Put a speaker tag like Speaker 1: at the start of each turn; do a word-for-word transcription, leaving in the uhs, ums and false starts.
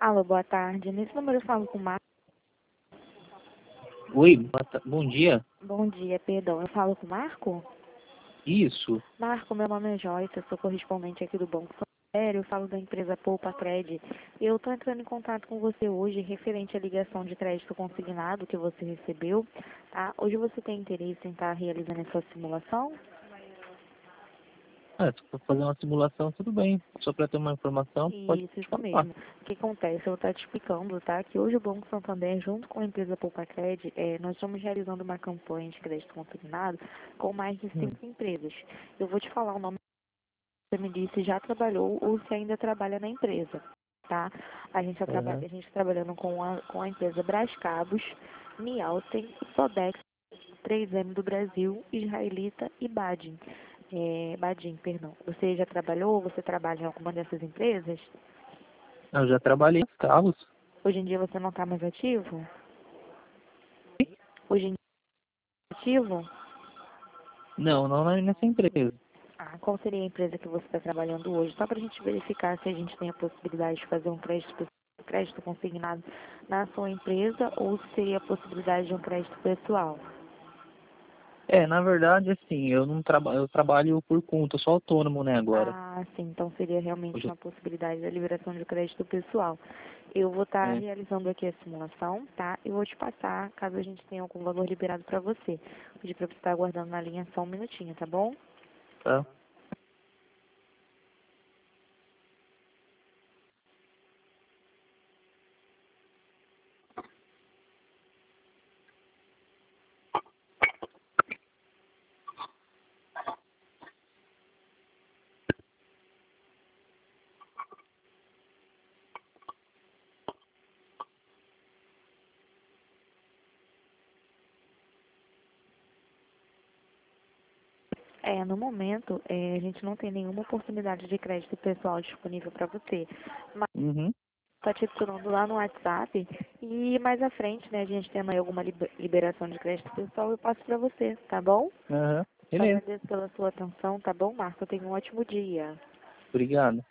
Speaker 1: Alô, boa tarde. Nesse número eu falo com o Marco.
Speaker 2: Oi, boa ta- bom dia.
Speaker 1: Bom dia, perdão. Eu falo com o Marco?
Speaker 2: Isso.
Speaker 1: Marco, meu nome é Joyce, eu sou correspondente aqui do Banco Santander, eu falo da empresa Poupa Cred. Eu estou entrando em contato com você hoje referente à ligação de crédito consignado que você recebeu, tá? Hoje você tem interesse em estar realizando essa simulação?
Speaker 2: Ah, se for fazer uma simulação, tudo bem. Só para ter uma informação, pode
Speaker 1: Isso, isso
Speaker 2: falar.
Speaker 1: mesmo. O que acontece? Eu vou estar te explicando, tá? Que hoje o Banco Santander, junto com a empresa Poupa Cred, eh, nós estamos realizando uma campanha de crédito consignado com mais de
Speaker 2: Hum.
Speaker 1: cinco empresas. Eu vou te falar o nome que você me disse se já trabalhou ou se ainda trabalha na empresa, tá? A gente está
Speaker 2: Aham.
Speaker 1: a gente tá trabalhando com a, com a empresa Brascabos, Nielsen, Sodex, três M do Brasil, Israelita e Badin. É, Badin, perdão. Você já trabalhou? Você trabalha em alguma dessas empresas?
Speaker 2: Eu já trabalhei nos carros.
Speaker 1: Hoje em dia você não está mais ativo? Hoje em dia é ativo?
Speaker 2: Não, não na- nessa empresa.
Speaker 1: Ah, qual seria a empresa que você está trabalhando hoje? Só para a gente verificar se a gente tem a possibilidade de fazer um crédito, crédito consignado na sua empresa ou se seria a possibilidade de um crédito pessoal.
Speaker 2: É, na verdade, assim, eu não trabalho, eu trabalho por conta, eu sou autônomo, né, agora.
Speaker 1: Ah, sim, então seria realmente
Speaker 2: Hoje,
Speaker 1: uma possibilidade da liberação de crédito pessoal. Eu vou estar
Speaker 2: é,
Speaker 1: realizando aqui a simulação, tá? E vou te passar, caso a gente tenha algum valor liberado para você. Vou pedir para você estar aguardando na linha só um minutinho, tá bom?
Speaker 2: tá?
Speaker 1: É, no momento, é, a gente não tem nenhuma oportunidade de crédito pessoal disponível para você. Mas
Speaker 2: Uhum.
Speaker 1: tá te adicionando lá no WhatsApp e mais à frente, né, a gente tendo aí alguma liber- liberação de crédito pessoal, eu passo para você, tá bom?
Speaker 2: Aham.
Speaker 1: Te
Speaker 2: Beleza.
Speaker 1: agradeço pela sua atenção, tá bom, Marco? Tenha um ótimo dia.
Speaker 2: Obrigado.